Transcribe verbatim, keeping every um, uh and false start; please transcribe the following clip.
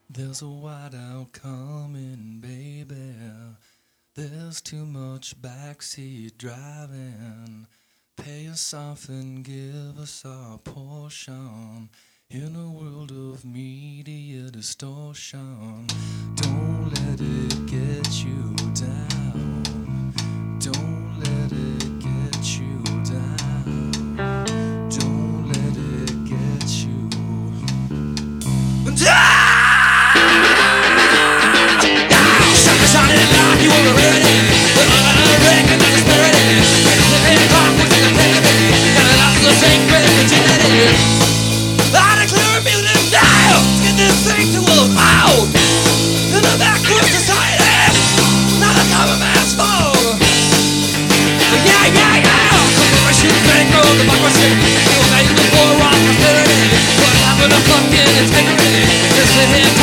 There's a whiteout coming, baby. There's too much backseat driving. Pay us off and give us our portion in a world of media distortion. Don't let it get you down. Don't let it get you down. Don't let it get you down. Fucking integrity, just a hit.